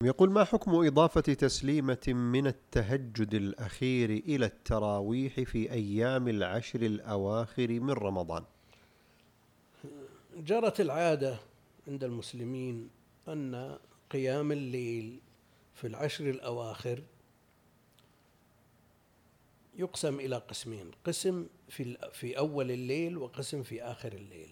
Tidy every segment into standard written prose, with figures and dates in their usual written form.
يقول: ما حكم إضافة تسليمة من التهجد الأخير إلى التراويح في أيام العشر الأواخر من رمضان؟ جرت العادة عند المسلمين أن قيام الليل في العشر الأواخر يقسم إلى قسمين: قسم في أول الليل وقسم في آخر الليل.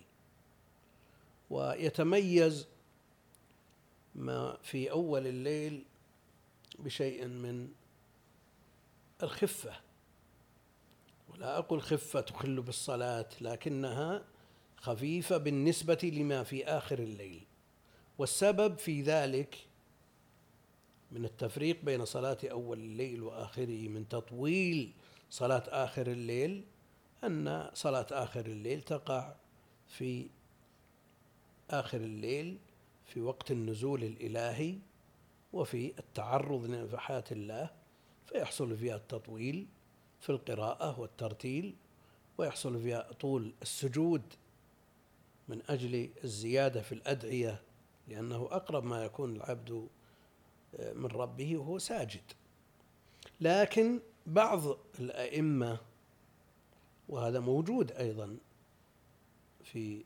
ويتميز ما في أول الليل بشيء من الخفة، ولا أقول خفة تخل بالصلاة، لكنها خفيفة بالنسبة لما في آخر الليل. والسبب في ذلك من التفريق بين صلاة أول الليل وآخره، من تطويل صلاة آخر الليل، أن صلاة آخر الليل تقع في آخر الليل في وقت النزول الإلهي وفي التعرض لنفحات الله، فيحصل فيها التطويل في القراءة والترتيل، ويحصل فيها طول السجود من أجل الزيادة في الأدعية، لأنه أقرب ما يكون العبد من ربه وهو ساجد. لكن بعض الأئمة، وهذا موجود أيضا في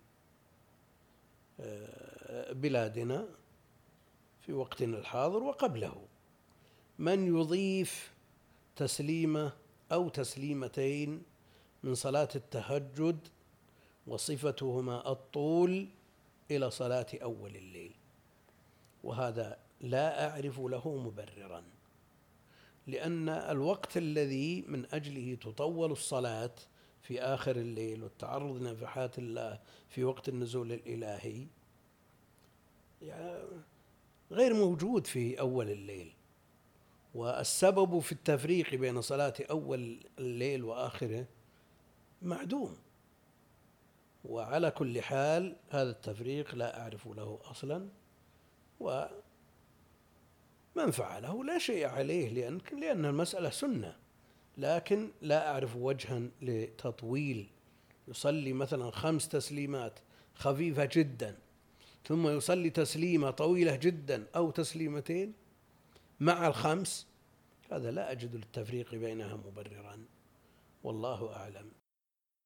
بلادنا في وقتنا الحاضر وقبله، من يضيف تسليمة أو تسليمتين من صلاة التهجد وصفتهما الطول إلى صلاة أول الليل، وهذا لا أعرف له مبررا، لأن الوقت الذي من أجله تطول الصلاة في آخر الليل والتعرض لنفحات الله في وقت النزول الإلهي غير موجود في أول الليل. والسبب في التفريق بين صلاة أول الليل وآخره معدوم. وعلى كل حال هذا التفريق لا أعرف له أصلا، ومن فعله لا شيء عليه، لأن المسألة سنة، لكن لا أعرف وجها لتطويل. يصلي مثلا 5 تسليمات خفيفة جدا، ثم يصلي تسليمة طويلة جدا أو تسليمتين مع ال5، هذا لا أجد للتفريق بينها مبررا، والله أعلم.